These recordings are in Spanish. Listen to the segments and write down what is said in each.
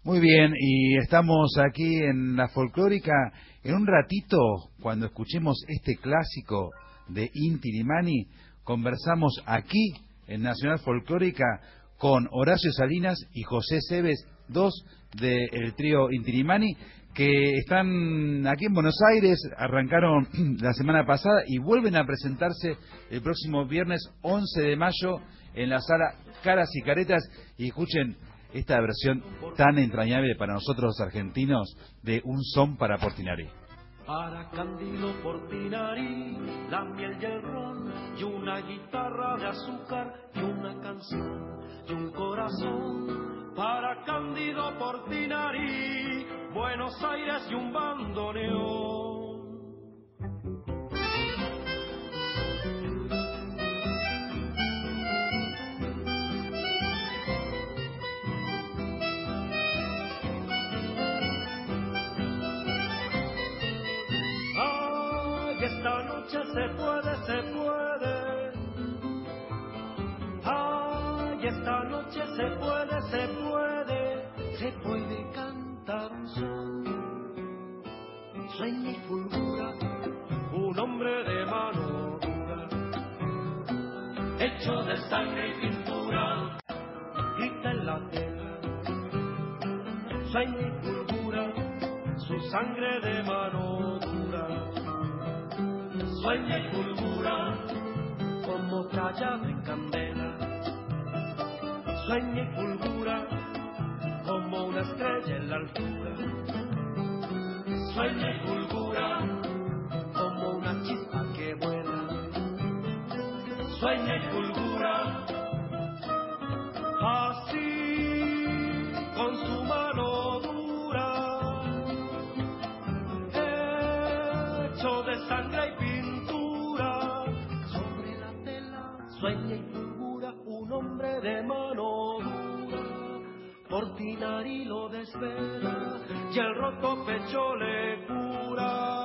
Muy bien, y estamos aquí en la folclórica. En un ratito, cuando escuchemos este clásico de Inti Illimani, conversamos aquí en Nacional Folclórica con Horacio Salinas y José Seves, dos del trío Inti Illimani, que están aquí en Buenos Aires, arrancaron la semana pasada y vuelven a presentarse el próximo viernes 11 de mayo en la sala Caras y Caretas. Y escuchen esta versión tan entrañable para nosotros los argentinos de Un Son para Portinari. Para Cándido Portinari, la miel y el ron, y una guitarra de azúcar, y una canción, y un corazón. Para Cándido Portinari, Buenos Aires y un bandoneón. Esta noche se puede, se puede. Ay, esta noche se puede, se puede. Se puede cantar un son. Sueña y fulgura un hombre de mano dura, hecho de sangre y pintura, grita en la tela. Sueña y fulgura su sangre de mano dura. Sueña y fulgura como tallado en candela. Sueña y fulgura como una estrella en la altura. Sueña y fulgura como una chispa que vuela. Sueña y fulgura así con su mano dura, hecho de sangre y sueña y fulgura un hombre de mano dura. Portinari lo desvela y el roto pecho le cura.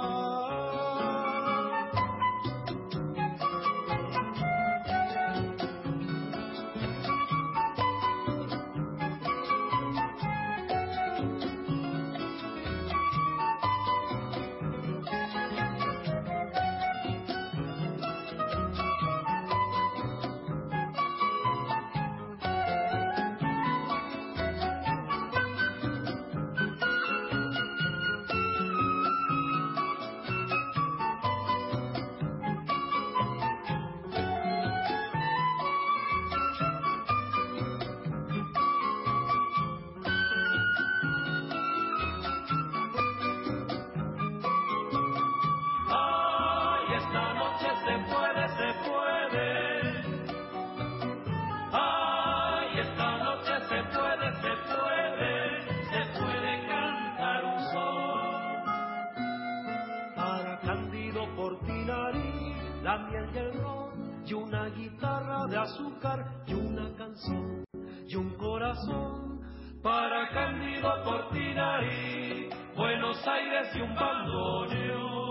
La miel y el ron, y una guitarra de azúcar, y una canción, y un corazón. Para Cándido Portinari, Buenos Aires y un bandoneón.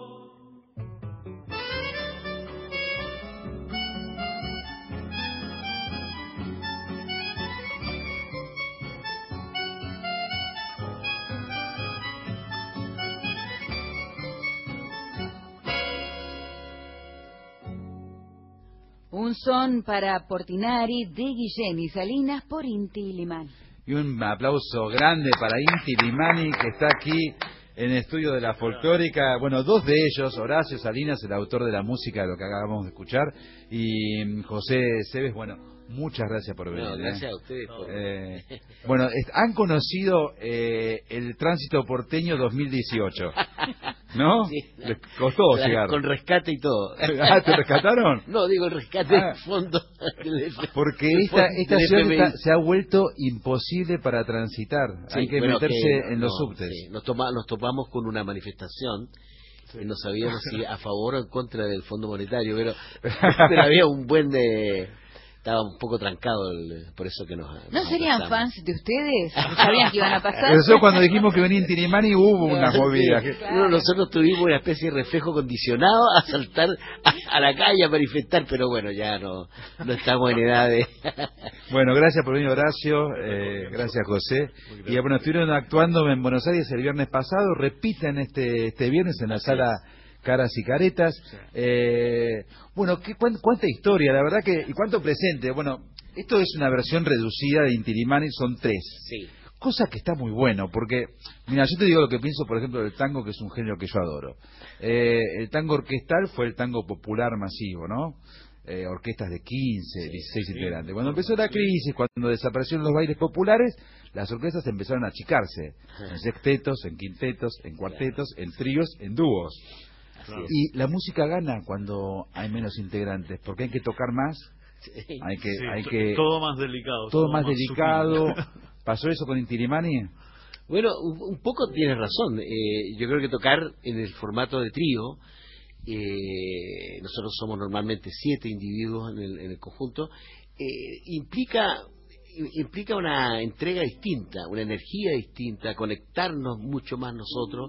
Un son para Portinari de Guillén Salinas por Inti Illimani. Y un aplauso grande para Inti Illimani, que está aquí en el estudio de la folclórica. Bueno, dos de ellos, Horacio Salinas, el autor de la música de lo que acabamos de escuchar, y José Seves. Bueno, muchas gracias por venir. No, gracias a ustedes por... Bueno, han conocido el tránsito porteño 2018, ¿no? Sí. Les costó llegar. Con rescate y todo. ¿Ah, te rescataron? No, digo el rescate del fondo. Porque esta ciudad se ha vuelto imposible para transitar. Sí, hay que meterse en los subtes. Sí. Nos topamos con una manifestación. Sí. No sabíamos si a favor o en contra del Fondo Monetario, pero había un buen de estaba un poco trancado, por eso que nos ¿No serían aplazamos. fans de ustedes? ¿Sabían que iban a pasar? Eso cuando dijimos que venía Inti Illimani hubo unas Sí, movidas. Claro. nosotros tuvimos una especie de reflejo condicionado a saltar a la calle a manifestar, pero bueno, ya no estamos en edad de... Bueno, gracias por venir, Horacio, gracias, José. Y bueno, estuvieron actuando en Buenos Aires el viernes pasado, repiten este viernes en la sala Caras y Caretas. Bueno, cuánta historia, la verdad que, y cuánto presente. Bueno, esto es una versión reducida de Inti Illimani, son 3. Sí. Cosa que está muy bueno, porque, mira, yo te digo lo que pienso, por ejemplo, del tango, que es un género que yo adoro. El tango orquestal fue el tango popular masivo, ¿no? Orquestas de 15, 16 integrantes. Cuando empezó la crisis, cuando desaparecieron los bailes populares, las orquestas empezaron a achicarse, en sextetos, en quintetos, en cuartetos, en tríos, en dúos. Claro. Y la música gana cuando hay menos integrantes, porque hay que tocar más, hay que todo más delicado. todo más sutil. delicado. ¿Pasó eso con Inti Illimani? Bueno, un poco tienes razón. Yo creo que tocar en el formato de trío, nosotros somos normalmente 7 individuos en el conjunto, implica una entrega distinta, una energía distinta, conectarnos mucho más nosotros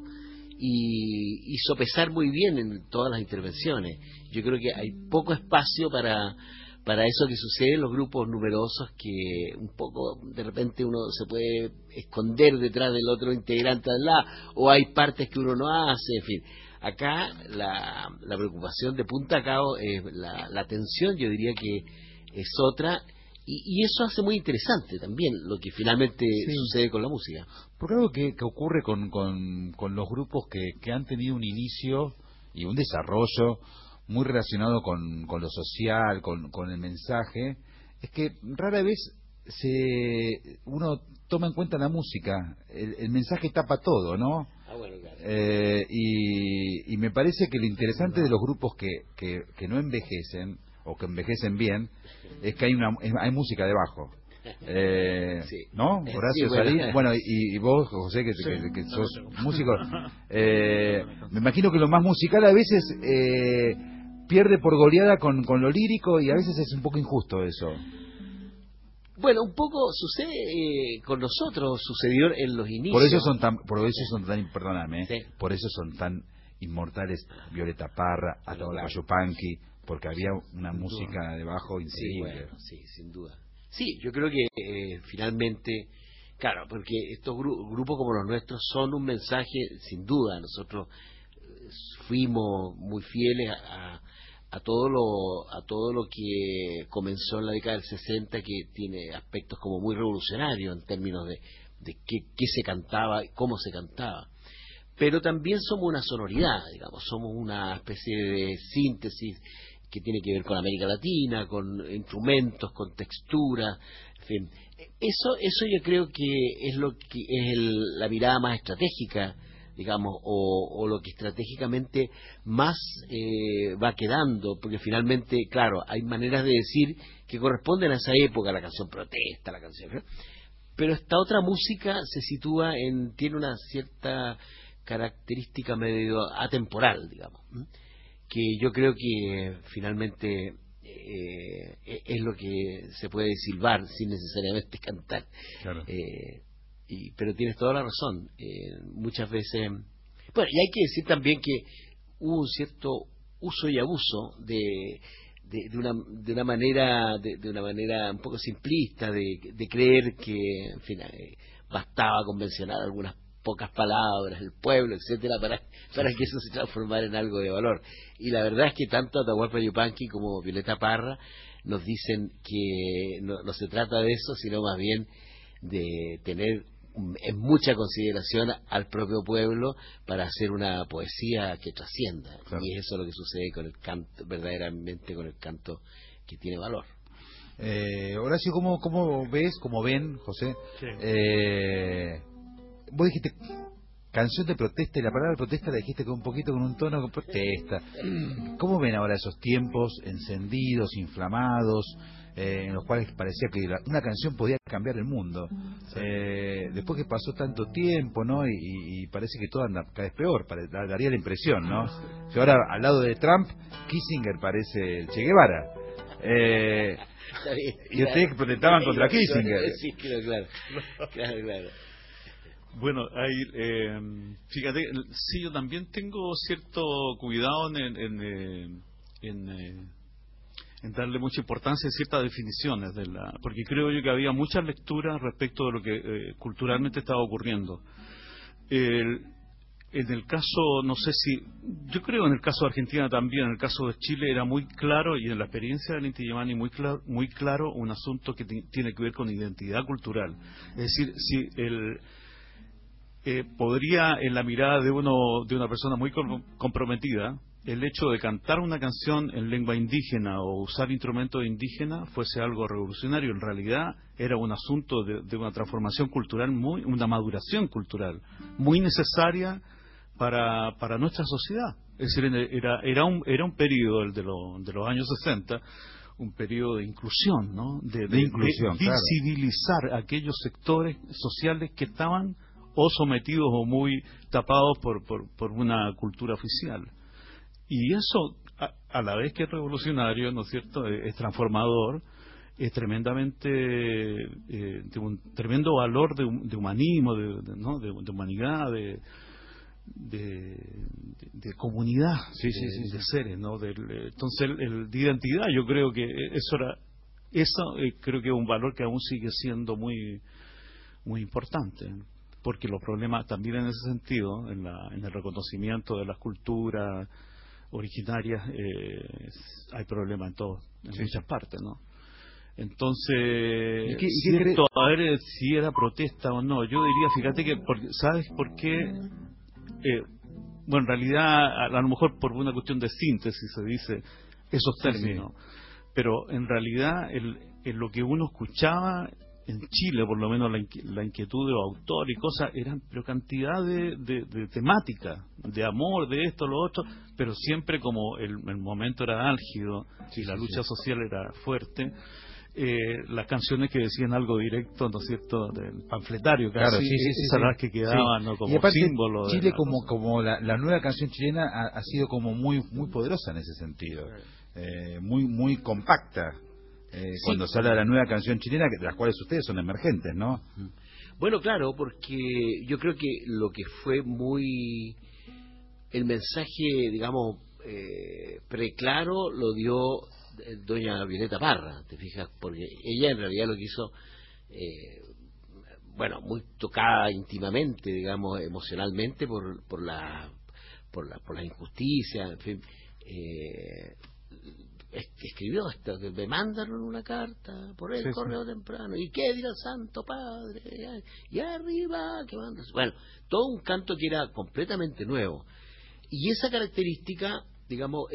y sopesar muy bien en todas las intervenciones. Yo creo que hay poco espacio para eso que sucede en los grupos numerosos, que un poco de repente uno se puede esconder detrás del otro integrante al lado, o hay partes que uno no hace, en fin. Acá la preocupación de punta a cabo es la atención, yo diría que es otra, y eso hace muy interesante también lo que finalmente sucede con la música. Porque algo que ocurre con los grupos que han tenido un inicio y un desarrollo muy relacionado con lo social, con el mensaje, es que rara vez uno toma en cuenta la música. El mensaje tapa todo, ¿no? Bueno, claro. Y me parece que lo interesante de los grupos que no envejecen, o que envejecen bien, es que hay música debajo. Sí. ¿No? Horacio, Sí, bueno. Salí. Bueno, y vos, José, que sos músico, me imagino que lo más musical a veces pierde por goleada con lo lírico, y a veces es un poco injusto eso. Bueno, un poco sucede con nosotros, sucedió en los inicios. Perdóname, Sí. por eso son tan inmortales Violeta Parra, Atahualpa Yupanqui, porque había una música debajo Sí, increíble. bueno, sí, sin duda. Sí, yo creo que finalmente, claro, porque estos grupos como los nuestros son un mensaje, sin duda. Nosotros fuimos muy fieles a todo lo que comenzó en la década del 60, que tiene aspectos como muy revolucionarios en términos de qué se cantaba, cómo se cantaba. Pero también somos una sonoridad, digamos, somos una especie de síntesis que tiene que ver con América Latina, con instrumentos, con textura, en fin. Eso yo creo que es lo que es la mirada más estratégica, digamos, o lo que estratégicamente más va quedando, porque finalmente, claro, hay maneras de decir que corresponden a esa época, la canción protesta, la canción, ¿no? Pero esta otra música se sitúa tiene una cierta característica medio atemporal, digamos, que yo creo que finalmente es lo que se puede silbar sin necesariamente cantar. Claro. Pero tienes toda la razón. Muchas veces, bueno, y hay que decir también que hubo un cierto uso y abuso de una manera un poco simplista de creer que, en fin, bastaba con mencionar algunas pocas palabras, el pueblo, etcétera, para que eso se transformara en algo de valor. Y la verdad es que tanto Atahualpa Yupanqui como Violeta Parra nos dicen que no se trata de eso, sino más bien de tener en mucha consideración al propio pueblo para hacer una poesía que trascienda. Claro. Y eso es lo que sucede con el canto, verdaderamente con el canto que tiene valor. Horacio, ¿cómo ven, José? Sí. Vos dijiste canción de protesta, y la palabra protesta la dijiste con un tono de protesta. ¿Cómo ven ahora esos tiempos encendidos, inflamados, en los cuales parecía que una canción podía cambiar el mundo? Después que pasó tanto tiempo, ¿no? Y parece que todo anda cada vez peor, daría la impresión, ¿no? Si ahora al lado de Trump, Kissinger parece el Che Guevara. Y ustedes protestaban contra Kissinger. Sí, claro. Bueno, fíjate, sí, yo también tengo cierto cuidado en darle mucha importancia a ciertas definiciones porque creo yo que había muchas lecturas respecto de lo que culturalmente estaba ocurriendo. En el caso, no sé si, yo creo en el caso de Argentina también, en el caso de Chile era muy claro, y en la experiencia del Inti Illimani muy claro un asunto que tiene que ver con identidad cultural. Es decir, si podría en la mirada de una persona muy comprometida, el hecho de cantar una canción en lengua indígena o usar instrumentos indígenas fuese algo revolucionario. En realidad era un asunto de una transformación cultural, una maduración cultural muy necesaria para nuestra sociedad. Es decir, era un periodo, el de los años 60, un periodo de inclusión, ¿no? De inclusión, de visibilizar claro. aquellos sectores sociales que estaban o sometidos o muy tapados por una cultura oficial. Y eso, a la vez que es revolucionario, ¿no es cierto?, es transformador, es tremendamente de un tremendo valor de humanismo, de humanidad, de comunidad, sí. de seres, ¿no? Entonces, de identidad, yo creo que creo que es un valor que aún sigue siendo muy, muy importante, porque los problemas también en ese sentido, en el reconocimiento de las culturas originarias, hay problemas en muchas partes, ¿no? Entonces, a ver si era protesta o no, yo diría, fíjate que, ¿sabes por qué? Bueno, en realidad, a lo mejor por una cuestión de síntesis se dice esos términos, pero en realidad en lo que uno escuchaba en Chile, por lo menos la inquietud de los autores y cosas, pero cantidad de temática, de amor, de esto, lo otro, pero siempre como el momento era álgido y la lucha social era fuerte, las canciones que decían algo directo, ¿no es cierto?, del panfletario, casi, claro, esas las que quedaban, ¿no?, como y aparte, símbolo. Chile como la nueva canción chilena ha sido como muy poderosa en ese sentido, muy compacta. Cuando se habla de la nueva canción chilena, de las cuales ustedes son emergentes, ¿no? Bueno, claro, porque yo creo que lo que fue el mensaje, digamos, preclaro lo dio doña Violeta Parra, ¿te fijas? Porque ella en realidad lo que hizo, muy tocada íntimamente, digamos, emocionalmente por la injusticia, en fin, escribió esto, que me mandaron una carta por el correo temprano, y qué dirá el Santo Padre, y arriba que mandas, todo un canto que era completamente nuevo, y esa característica, digamos,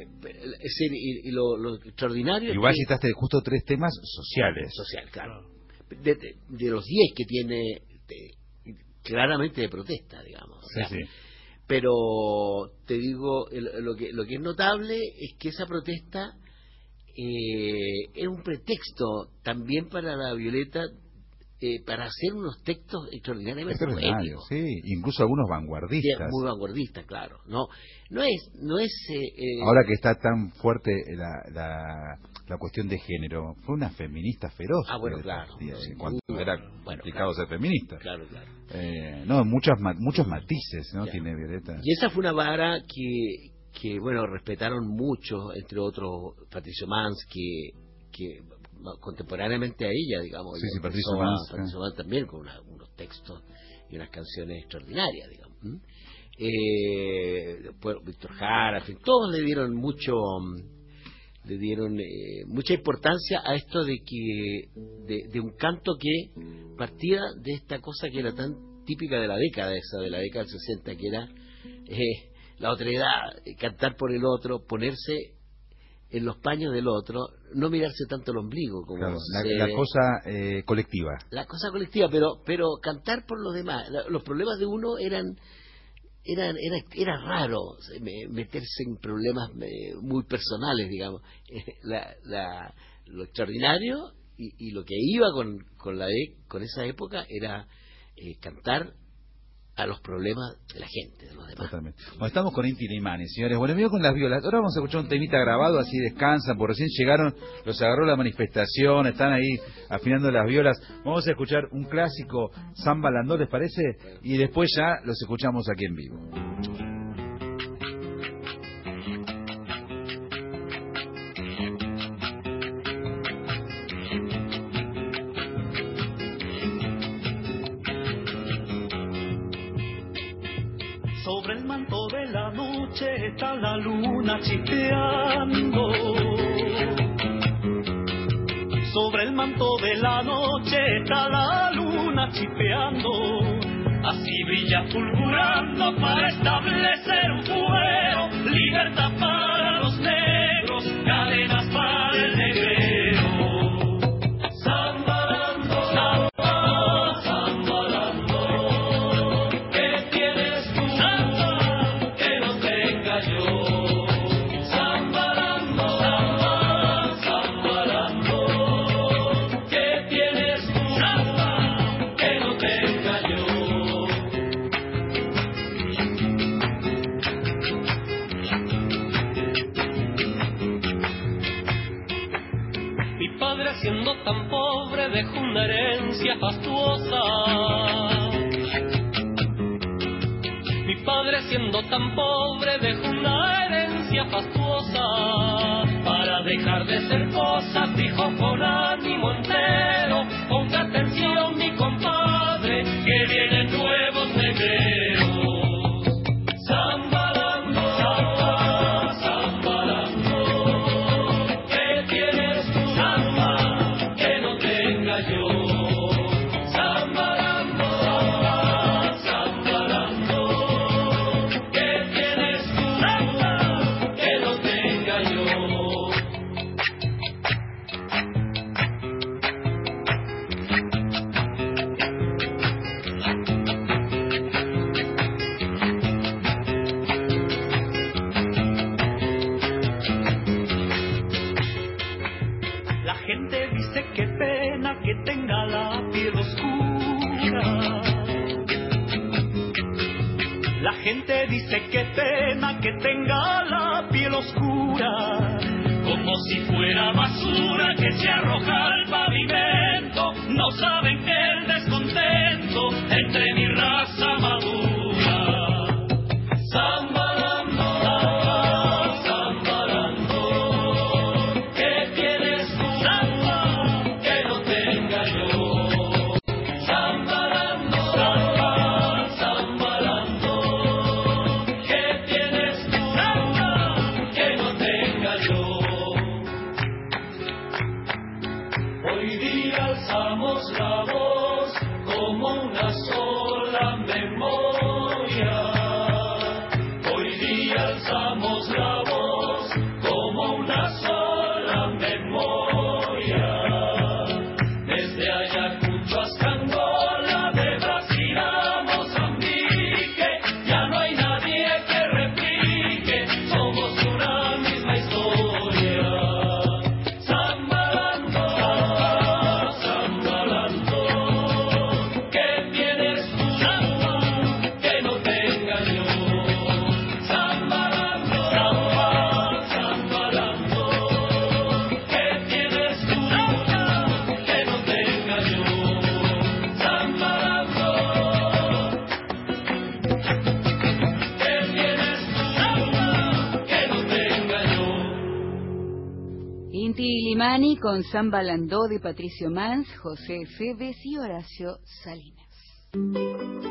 lo extraordinario. Igual citaste justo 3 temas sociales. Social, claro. De los 10 que tiene, claramente de protesta, digamos. Sí. Pero te digo, lo que es notable es que esa protesta es un pretexto también para la Violeta para hacer unos textos extraordinariamente poéticos. Sí, incluso algunos vanguardistas. Sí, muy vanguardistas, claro. No es ahora que está tan fuerte la cuestión de género, fue una feminista feroz. Bueno, claro. Cuando era complicado ser feminista. Claro. Muchos matices, ¿no? Ya. Tiene Violeta. Y esa fue una vara que respetaron mucho, entre otros Patricio Mans, que contemporáneamente a ella, digamos. Sí, Patricio Mans también, con unos textos y unas canciones extraordinarias, digamos. Después Víctor Jara, en fin, todos le dieron mucha importancia a esto de un canto que partía de esta cosa que era tan típica de la década del 60, que era la otredad, cantar por el otro, ponerse en los paños del otro, no mirarse tanto el ombligo, como la cosa colectiva. La cosa colectiva, pero cantar por los demás. Los problemas de uno era raro meterse en problemas muy personales, digamos. Lo extraordinario y lo que iba con esa época era cantar a los problemas de la gente, de los demás. Totalmente. Bueno, estamos con Inti Illimani, señores. Bueno, me voy con las violas. Ahora vamos a escuchar un temita grabado, así descansan, porque recién llegaron, los agarró la manifestación, están ahí afinando las violas. Vamos a escuchar un clásico, Samba Landó, ¿les parece? Y después ya los escuchamos aquí en vivo. Sobre el manto de la noche está la luna chispeando. Sobre el manto de la noche está la luna chispeando. Así brilla fulgurando para establecer un fuero. Libertad para los negros, cadenas para el negrero. Siendo tan pobre dejó una herencia fastuosa. Mi padre siendo tan pobre dejó una herencia fastuosa. Para dejar de ser cosas dijo con ánimo entero: ponga atención mi compadre, que vienen nuevos negreros. Dice qué pena que tenga la piel oscura, como si fuera basura que se arroja al pavimento. No saben que el descontento entre mi raza madura. Inti Illimani con Samba Landó de Patricio Mans, José Febes y Horacio Salinas.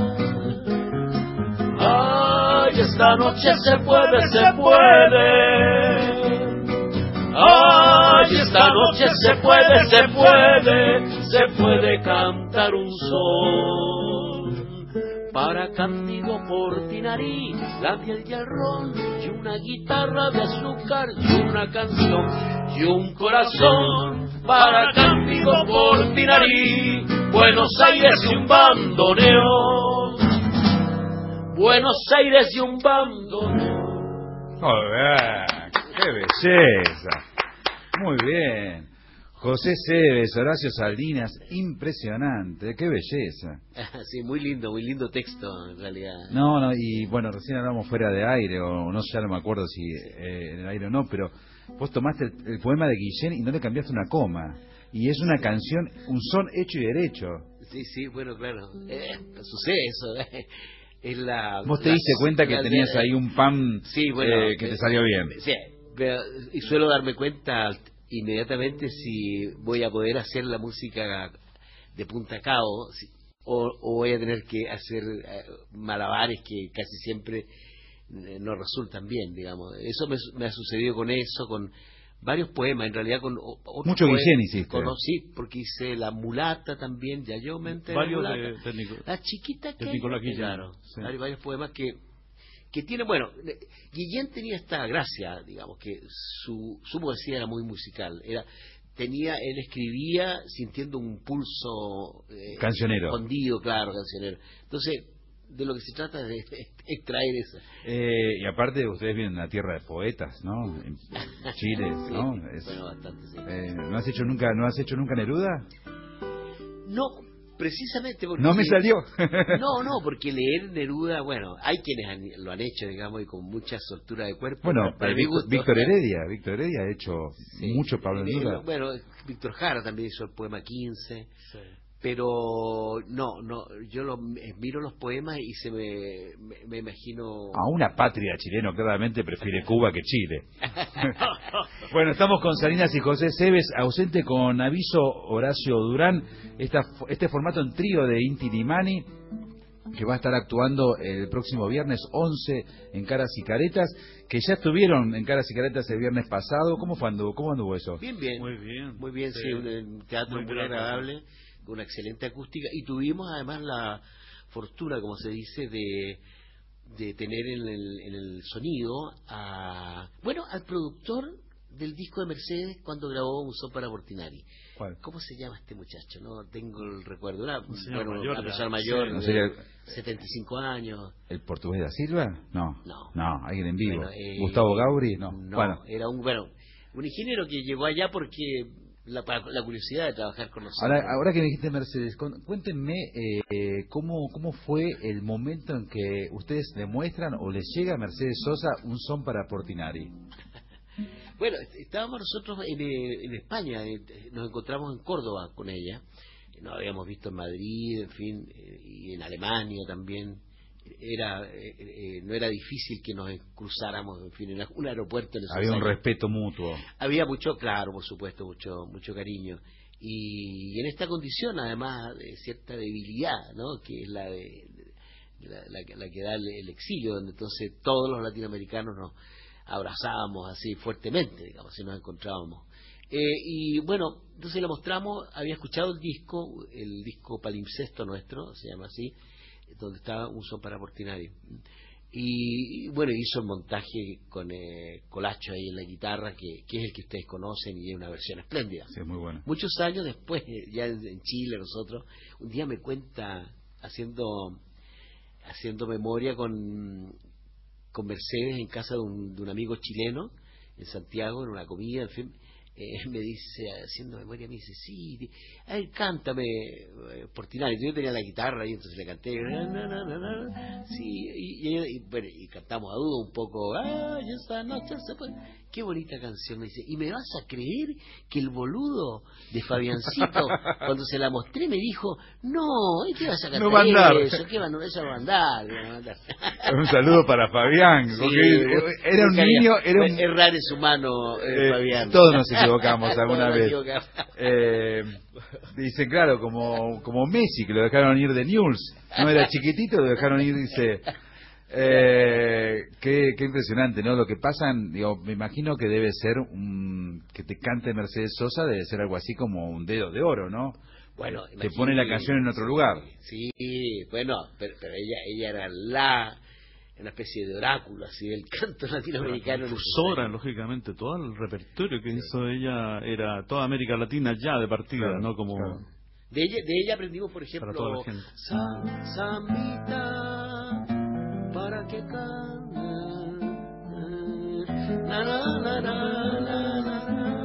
Ay, esta noche se puede, se puede. Ay, esta noche se puede, se puede cantar un son. Para Cándido Portinari, la miel y el ron, y una guitarra de azúcar, y una canción, y un corazón. Para Cándido Portinari, Buenos Aires y un bandoneón. Buenos Aires y un bandoneón. ¡Joder! ¡Qué belleza! Muy bien. José Cebes, Horacio Salinas, impresionante, qué belleza. Sí, muy lindo texto en realidad. No, y bueno, recién hablamos fuera de aire, o no sé, ya no me acuerdo si en el aire o no, pero vos tomaste el poema de Guillén y no le cambiaste una coma. Y es una canción, un son hecho y derecho. Sí, bueno, claro. Sucede eso. Es la, vos te diste cuenta que tenías ahí un pan sí, bueno, que te salió bien. Sí, y suelo darme cuenta inmediatamente si voy a poder hacer la música de punta a cabo o voy a tener que hacer malabares que casi siempre no resultan bien, digamos. Eso me ha sucedido con eso, con varios poemas, en realidad con otros mucho poemas, Guillén hiciste. Sí, porque hice La Mulata también, ya yo me enteré. Varios La chiquita que... de Nicolás Guillén. Claro, Sí. hay varios poemas que tiene, bueno, Guillén tenía esta gracia, digamos, que su poesía era muy musical, él escribía sintiendo un pulso Cancionero. escondido, claro, cancionero. Entonces, de lo que se trata es de extraer eso. Y aparte ustedes vienen de una tierra de poetas, ¿no? En Chile, Sí, ¿no? bueno, bastante, sí. ¿No has hecho nunca Neruda? No, precisamente porque... No me salió. No, porque leer Neruda, bueno, hay quienes lo han hecho, digamos, y con mucha soltura de cuerpo. Bueno, para mi gusto. Víctor Heredia ha hecho mucho Pablo Neruda. Bueno, Víctor Jara también hizo el poema 15. Sí. Pero no, yo miro los poemas y me imagino... A una patria chileno claramente prefiere Cuba que Chile. Bueno, estamos con Salinas y José Cebes, ausente con aviso Horacio Durán, este formato en trío de Inti Illimani, que va a estar actuando el próximo viernes 11 en Caras y Caretas, que ya estuvieron en Caras y Caretas el viernes pasado. ¿Cómo anduvo eso? Bien. Muy bien, sí, un teatro muy agradable, con una excelente acústica, y tuvimos además la fortuna, como se dice, de tener en el sonido al productor del disco de Mercedes cuando grabó Un son para Portinari. ¿Cuál? ¿Cómo se llama este muchacho? No tengo el recuerdo. Una persona mayor, mayor, ¿No sería 75 años. el portugués da Silva? No, alguien en vivo. Bueno, Gustavo Gauri, no. Bueno, era un ingeniero que llegó allá porque la curiosidad de trabajar con nosotros. ahora que me dijiste Mercedes, cuéntenme cómo fue el momento en que ustedes le muestran o les llega a Mercedes Sosa Un son para Portinari. Bueno, estábamos nosotros en España, nos encontramos en Córdoba con ella, nos habíamos visto en Madrid, en fin, y en Alemania también. No era difícil que nos cruzáramos, en fin, en un aeropuerto. Había un respeto mutuo. Había mucho, claro, por supuesto, mucho cariño. Y en esta condición, además, de cierta debilidad, ¿no? Que es la que da el exilio, donde entonces todos los latinoamericanos nos abrazábamos así fuertemente, digamos, si nos encontrábamos. Y bueno, entonces le mostramos, había escuchado el disco Palimpsesto nuestro, se llama así, donde estaba Un son para Portinari. Y bueno, hizo el montaje con Colacho ahí en la guitarra, que es el que ustedes conocen, y es una versión espléndida. Sí, muy bueno. Muchos años después, ya en Chile nosotros, un día me cuenta, haciendo memoria con Mercedes en casa de un amigo chileno, en Santiago, en una comida, en fin, me dice, haciendo memoria, me dice, sí, a ver, cántame Portinari. Yo tenía la guitarra y entonces le canté, sí, y cantamos a dudo un poco, ay, esta noche se puede. Qué bonita canción, me dice, y me vas a creer que el boludo de Fabiancito, cuando se la mostré, me dijo, no, ¿y qué vas a cantar no va a andar. eso? ¿Qué eso va a andar? Un saludo para Fabián, Sí, porque era un niño, errar es humano, Fabián. Todos nos equivocamos alguna Todos nos vez. equivocamos. Dice, claro, como Messi, que lo dejaron ir de Newell's, no era chiquitito, lo dejaron ir, dice, Qué impresionante, ¿no? Lo que pasan, digo, me imagino que debe ser que te cante Mercedes Sosa, debe ser algo así como un dedo de oro, ¿no? Bueno, te pone la canción en otro lugar. Sí, bueno, pero ella era una especie de oráculo así del canto latinoamericano. Difusora, lógicamente, todo el repertorio que hizo ella era toda América Latina ya de partida, claro, ¿no? Como claro. De ella aprendimos, por ejemplo, para toda la gente. Sambita, para que cante, na, na, na, na, na, na.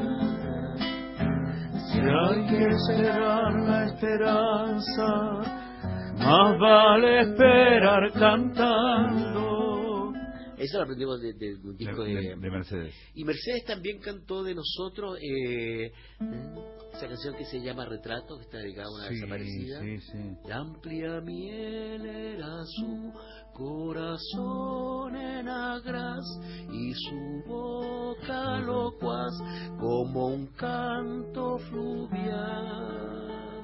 Si hay que esperar la esperanza, más vale esperar cantando. Eso lo aprendimos de un disco de Mercedes. Y Mercedes también cantó de nosotros esa canción que se llama Retrato, que está dedicada a una desaparecida. Sí, sí. La amplia miel era su corazón en agraz y su boca locuaz como un canto fluvial.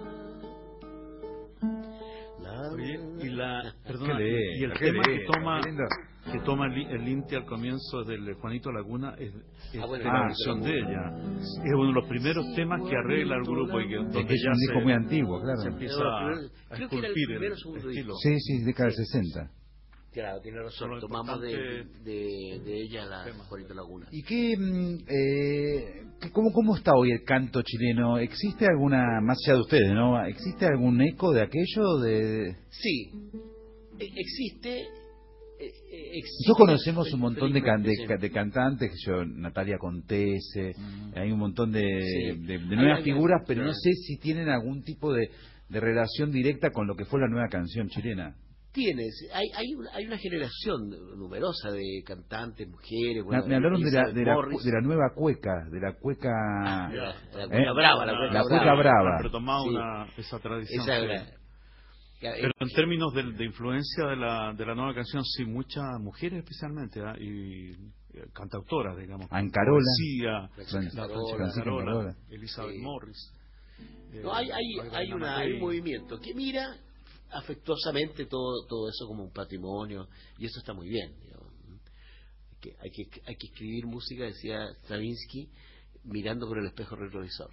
Oye, y el qué tema lindo. que toma el Inti al comienzo del Juanito Laguna es bueno, la versión de ella. Es uno de los primeros temas que arregla el grupo y donde Es ya un disco muy antiguo, claro. se empieza a creo que era el esculpir primero o el segundo estilo. Sí, década del 60. Claro, tiene razón. Solo Tomamos importante de ella la tema. Juanito Laguna. ¿Y cómo está hoy el canto chileno? ¿Existe alguna, más allá de ustedes, ¿no? ¿Existe algún eco de aquello? Sí, existe. Nosotros conocemos un montón de felizmente, cantantes, Natalia Contese, hay un montón de Sí. nuevas Hay- figuras, pero no claro. sé si tienen algún tipo de relación directa con lo que fue la nueva canción chilena. Hay una generación numerosa de cantantes, mujeres. Bueno, Me hablaron Elizabeth de Morris. la nueva cueca, de la cueca... La cueca brava, la cueca La cueca brava. brava. Han retomado Sí. esa tradición. Esa sí. era. Pero en términos de influencia de la nueva canción, sí, muchas mujeres especialmente, y cantautoras, digamos. Ancarola. Poesía, Francisca Francisca Ancarola, Ancarola. Elizabeth Sí. Morris. No, hay un movimiento que mira afectuosamente todo eso como un patrimonio, y eso está muy bien. Digamos. Hay que escribir música, decía Stravinsky, mirando por el espejo retrovisor.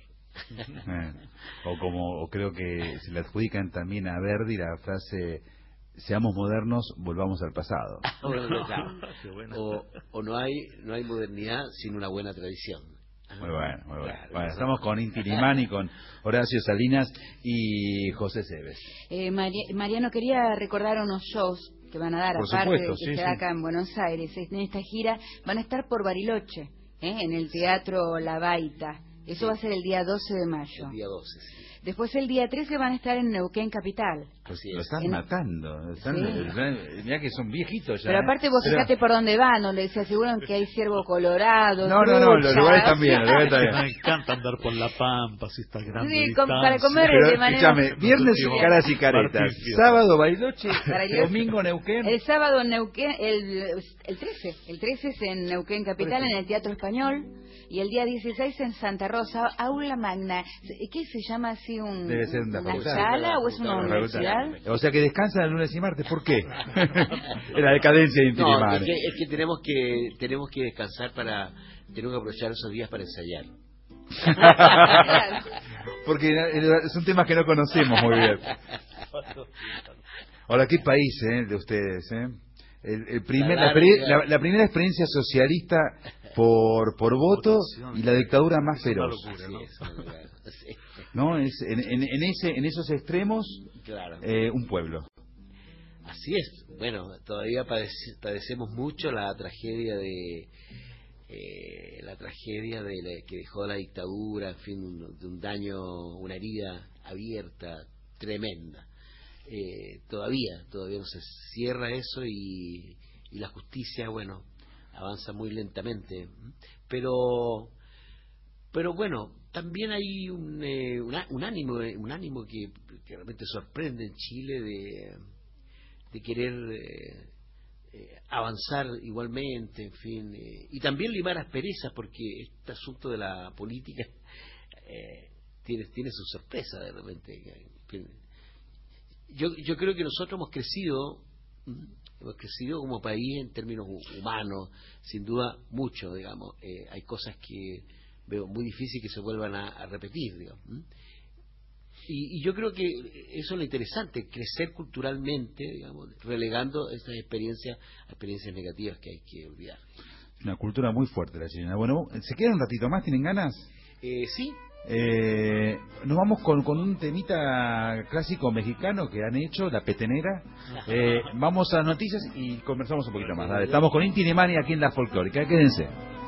O creo que se le adjudican también a Verdi la frase: seamos modernos, volvamos al pasado. Bueno, claro. Qué bueno. O no hay modernidad sin una buena tradición. Muy bueno, muy bueno. Claro, Bueno, estamos con Inti Limani, con Horacio Salinas y José Cebes. Mariano, quería recordar unos shows que van a dar, Por aparte supuesto, de que sí, se da sí. acá en Buenos Aires. En esta gira van a estar por Bariloche, en el Teatro La Baita. Eso va a ser el día 12 de mayo. El día 12, sí. Después el día 13 van a estar en Neuquén Capital. Así Lo es. están matando. Mirá que son viejitos ya. Pero aparte vos fijate por dónde van, no se aseguran que hay ciervo colorado. No, los trucha. lugares también. Los lugares también. Me encanta andar por la pampa, si está grande. Sí, distancia. para comer Pero de manera... escúchame, viernes Sí, caras y caretas, Martín, sábado Bariloche, Bariloche. domingo Neuquén. El sábado en Neuquén, el 13. El 13 es en Neuquén Capital, en el Teatro Español. Y el día 16 en Santa Rosa, Aula Magna. ¿Qué se llama así? Debe ser una ¿Una facultad. sala o es una Una universidad? O sea que descansan el lunes y martes, ¿por qué? La decadencia de Inti No, Limani. es que tenemos que descansar tenemos que aprovechar esos días para ensayar. Porque son temas que no conocemos muy bien. Ahora, qué país, de ustedes, la primera experiencia socialista por voto y la dictadura más Es una feroz, locura, ¿no? Sí, ¿no? Es en esos extremos claro. un pueblo. Así es. Bueno, todavía padecemos mucho la tragedia que dejó la dictadura, en fin, de un daño, una herida abierta tremenda. Todavía no se cierra eso y la justicia, bueno, avanza muy lentamente, pero bueno, también hay un ánimo que realmente sorprende en Chile de querer avanzar igualmente, en fin, y también limar asperezas, porque este asunto de la política tiene su sorpresa de repente. Yo creo que nosotros hemos crecido hemos crecido como país en términos humanos, sin duda mucho, digamos. Hay cosas que veo muy difícil que se vuelvan a repetir, digamos. Y yo creo que eso es lo interesante, crecer culturalmente, digamos, relegando estas experiencias a experiencias negativas que hay que olvidar. Una cultura muy fuerte la chilena. Bueno, ¿se quedan un ratito más? ¿Tienen ganas? Sí. Nos vamos con un temita clásico mexicano que han hecho, La Petenera. Vamos a noticias y conversamos un poquito más. Dale, estamos con Inti Illimani aquí en La Folclórica. Quédense.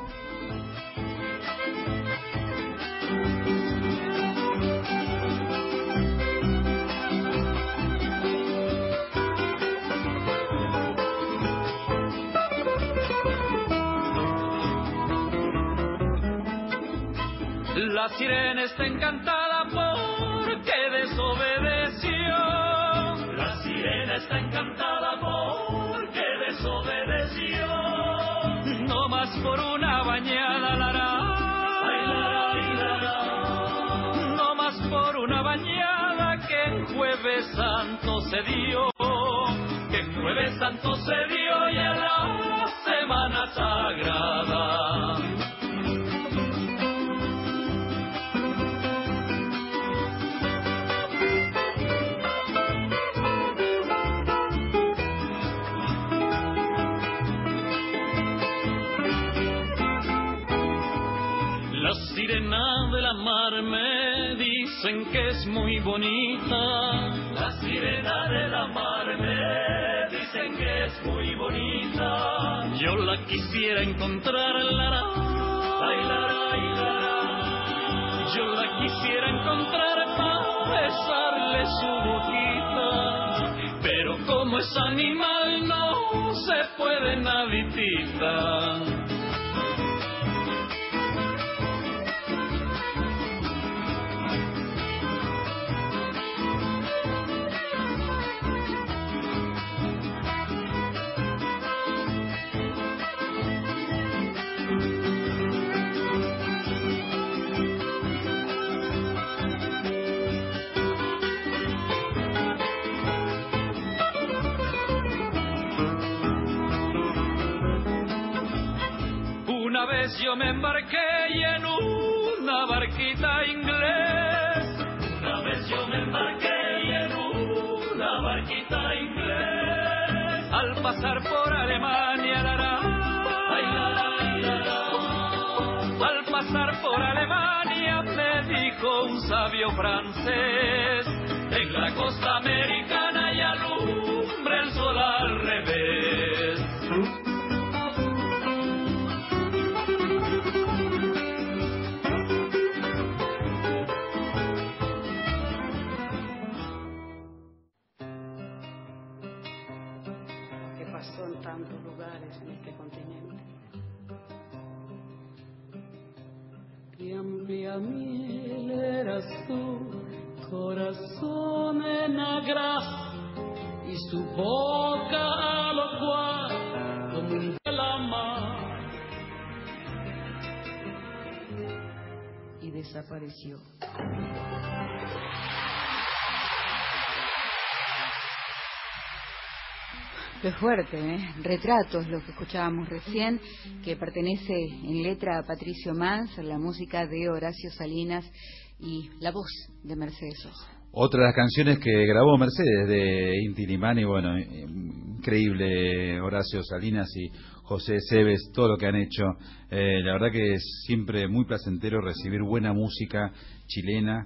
La sirena está encantada porque desobedeció. La sirena está encantada porque desobedeció. No más por una bañada, no más por una bañada que en Jueves Santo se dio. Que en Jueves Santo se dio y a la Semana Sagrada. La sirena de la mar me dicen que es muy bonita. La sirena de la mar me dicen que es muy bonita. Yo la quisiera encontrar, yo la quisiera encontrar para besarle su boquita. Pero como es animal no se puede naditita. Una vez yo me embarqué y en una barquita inglés. Una vez yo me embarqué y en una barquita inglés. Al pasar por Alemania, al pasar por Alemania me dijo un sabio francés: en la costa americana y alumbra el sol al revés. Son tantos lugares en este continente. Y amplia miel eras tú, corazón en agraz, y su boca a lo cual como un la mar, y desapareció. Qué fuerte, ¿eh? Retratos, lo que escuchábamos recién, que pertenece en letra a Patricio Mans, la música de Horacio Salinas y la voz de Mercedes Sosa. Otra de las canciones que grabó Mercedes de Inti Illimani, bueno, increíble Horacio Salinas y José Cebes, todo lo que han hecho. La verdad que es siempre muy placentero recibir buena música chilena.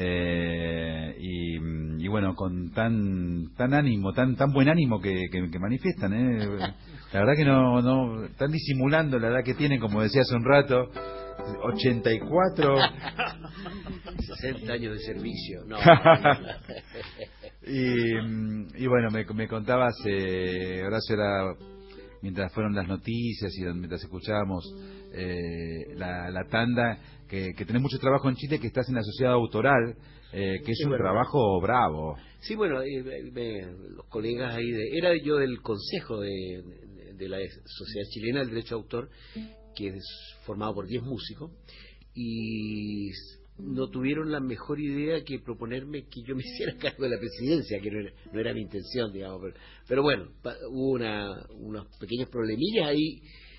Y bueno, con tan ánimo, tan buen ánimo que manifiestan, la verdad que no están disimulando la edad que tienen, como decía hace un rato, 84, 60 años de servicio, no. y bueno, me contabas, Horacio, mientras fueron las noticias y mientras escuchábamos la tanda, que tenés mucho trabajo en Chile, que estás en la sociedad autoral, que es un trabajo bravo. Sí, bueno, los colegas ahí, era yo del consejo de la Sociedad Chilena del Derecho de Autor, que es formado por 10 músicos, y no tuvieron la mejor idea que proponerme que yo me hiciera cargo de la presidencia, que no era mi intención, digamos. Pero bueno, hubo unos pequeños problemillas ahí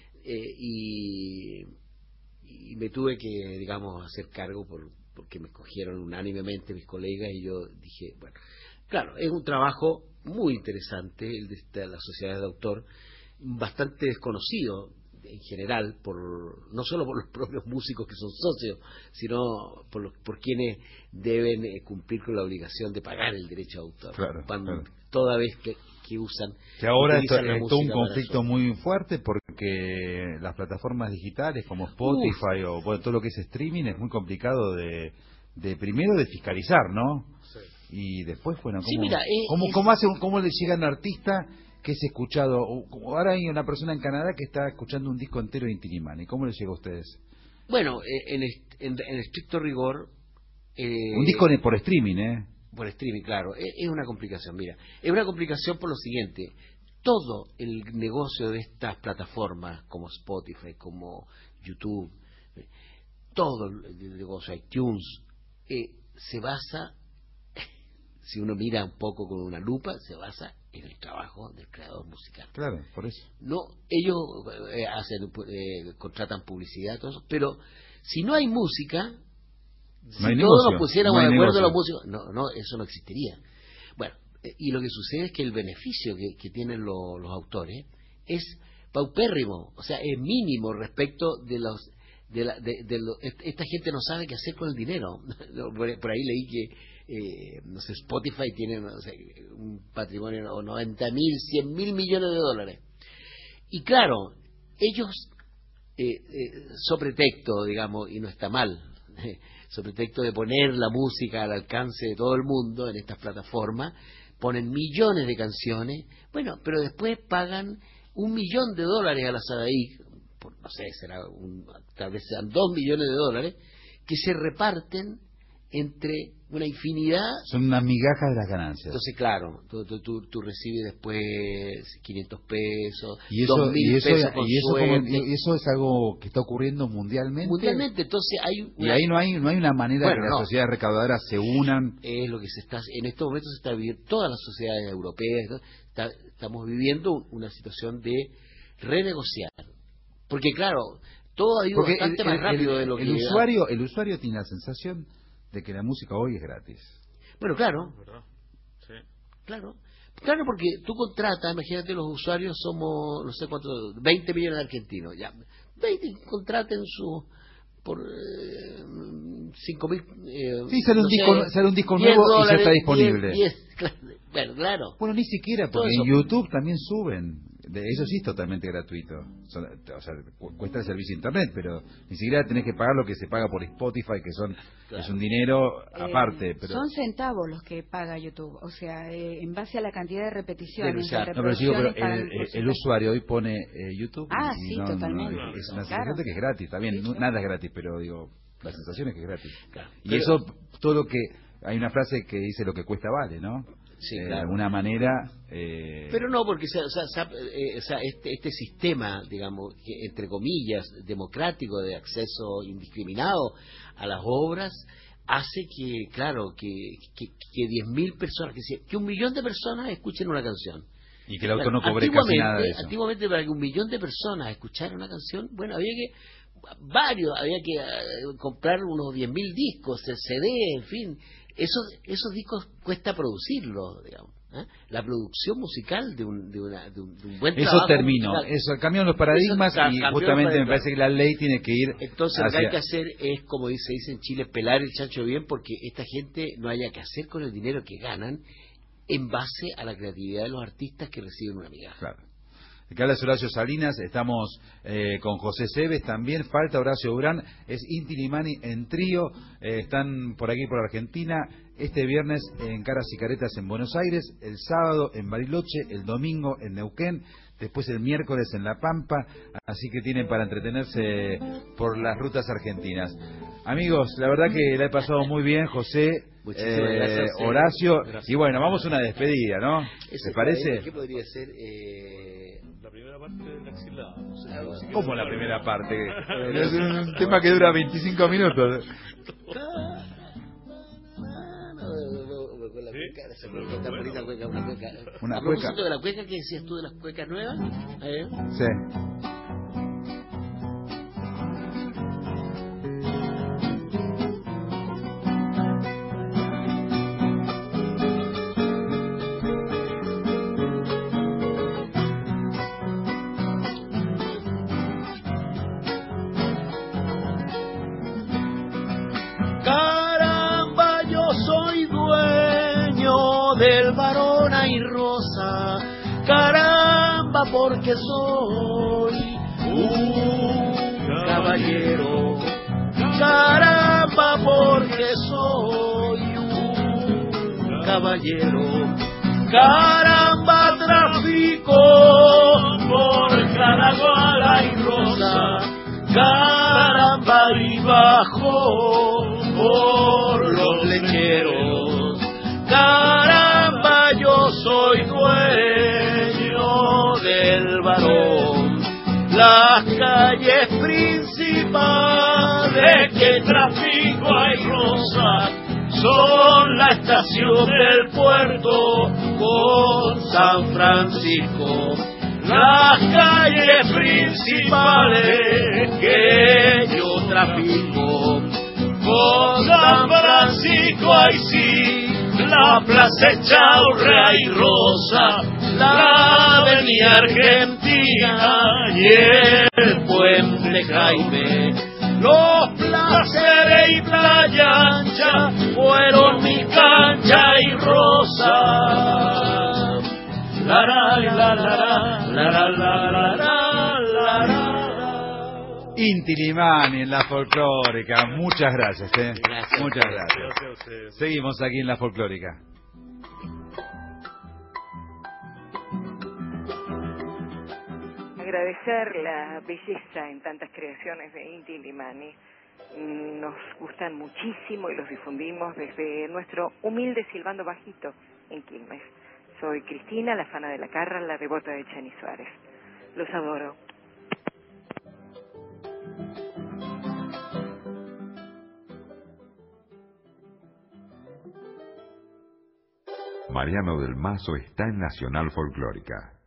y me tuve que, digamos, hacer cargo porque me escogieron unánimemente mis colegas y yo dije, bueno, claro, es un trabajo muy interesante el de la sociedad de autor, bastante desconocido en general, no solo por los propios músicos que son socios, sino por quienes deben cumplir con la obligación de pagar el derecho de autor. Claro. Toda vez que usan. Que ahora esto la es todo un música conflicto muy fuerte porque las plataformas digitales como Spotify o bueno, todo lo que es streaming es muy complicado de primero de fiscalizar, ¿no? Sí. Y después, bueno, ¿cómo le llega a un artista que es escuchado? Ahora hay una persona en Canadá que está escuchando un disco entero de Inti Illimani. ¿Cómo le llega a ustedes? Bueno, en estricto rigor... un disco por streaming, ¿eh? Por streaming, claro. Es una complicación, mira. Es una complicación por lo siguiente. Todo el negocio de estas plataformas, como Spotify, como YouTube, todo el negocio, iTunes, se basa, si uno mira un poco con una lupa, se basa en el trabajo del creador musical. Claro, por eso. No, ellos contratan publicidad, todo eso, pero si no hay música, si todos nos pusiéramos de acuerdo los músicos, no, eso no existiría. Bueno, y lo que sucede es que el beneficio que tienen los autores es paupérrimo, o sea, es mínimo respecto de los... esta gente no sabe qué hacer con el dinero. Por ahí leí que no sé, Spotify tiene un patrimonio de 90.000, 100.000 millones de dólares. Y claro, ellos, sobre pretexto, digamos, y no está mal, sobre pretexto de poner la música al alcance de todo el mundo en estas plataformas, ponen millones de canciones, bueno, pero después pagan $1.000.000 a la SADAIC, no sé, tal vez sean $2 millones, que se reparten entre una infinidad. Son unas migajas de las ganancias. Entonces, claro, tú recibes después 500 pesos, y eso, 2.000 pesos con suerte. Y eso es algo que está ocurriendo mundialmente. Mundialmente, entonces hay y ahí no hay una manera que las sociedades recaudadoras se unan. Es lo que en estos momentos se está viviendo, todas las sociedades europeas, estamos viviendo una situación de renegociar. Porque claro, todo ha ido bastante más rápido de lo que... El usuario tiene la sensación de que la música hoy es gratis. Bueno, claro. Sí. Claro, porque tú contratas, imagínate, los usuarios somos, no sé cuántos, 20 millones de argentinos, ya. 20 contraten por 5.000... sí, sale un disco nuevo y ya está disponible. 10, claro. Bueno, ni siquiera, porque en YouTube también suben. Eso sí es totalmente gratuito. O sea, cuesta el servicio de internet, pero ni siquiera tenés que pagar lo que se paga por Spotify, que es un dinero aparte. Pero... Son centavos los que paga YouTube, o sea, en base a la cantidad de repeticiones. El usuario hoy pone YouTube. Sí, totalmente. Es una sensación de que es gratis, también. Sí, nada es gratis, pero digo, la sensación es que es gratis. Claro. Y eso, todo lo que... Hay una frase que dice lo que cuesta vale, ¿no? Sí, de claro. alguna manera... Pero no, porque este sistema, digamos, que, entre comillas, democrático de acceso indiscriminado a las obras, hace que, claro, que 10.000 personas, que 1 millón de personas escuchen una canción. Y que el autor no cobre casi nada de eso. Antiguamente, para que 1 millón de personas escucharan una canción, bueno, había que comprar unos 10.000 discos, CD, en fin. Esos discos cuesta producirlos, digamos. La producción musical de un buen trabajo. Eso terminó, cambiaron los paradigmas y justamente me parece que la ley tiene que ir. Entonces lo que hay que hacer es, como se dice en Chile, pelar el chancho bien, porque esta gente no haya que hacer con el dinero que ganan en base a la creatividad de los artistas que reciben una migaja. Claro. Acá habla Horacio Salinas, estamos con José Cebes también, falta Horacio Durán, es Inti Illimani en trío, están por aquí por Argentina, este viernes en Caras y Caretas en Buenos Aires, el sábado en Bariloche, el domingo en Neuquén, después el miércoles en La Pampa, así que tienen para entretenerse por las rutas argentinas. Amigos, la verdad que la he pasado muy bien, José, Horacio, gracias. Y bueno, vamos a una despedida, ¿no? ¿Te parece? ¿Qué podría ser? La primera parte de la exilada. No sé, ¿Cómo la primera parte? Es un tema que dura 25 minutos. Esa cueca, tan bonita cueca, una cueca. Una A propósito cueca. de la cueca, ¿qué decías tú de las cuecas nuevas? Sí. Caramba, yo soy dueño del varona y rosa. Caramba, porque soy un caballero. Caramba, porque soy un caballero. Caramba, trafico por Caraguala y Rosa. Caramba, y bajo por los lecheros. Caramba, yo soy dueño del varón. Las calles principales que trafico hay Rosa son la estación del puerto con San Francisco. Las calles principales que yo trafico con San Francisco, ahí sí, la Plaza Echaurrea y Rosa, la Avenida Argentina y el Puente Jaime. Los placeres y playa ancha fueron mi cancha y rosa. La la la la la la la la la. Inti Limani en la folclórica. Muchas gracias, Gracias. Muchas gracias. Seguimos aquí en la folclórica. Agradecer la belleza en tantas creaciones de Inti Limani. Nos gustan muchísimo y los difundimos desde nuestro humilde silbando bajito en Quilmes. Soy Cristina, la fana de la Carra, la devota de Chani Suárez. Los adoro. Mariano del Mazo está en Nacional Folclórica.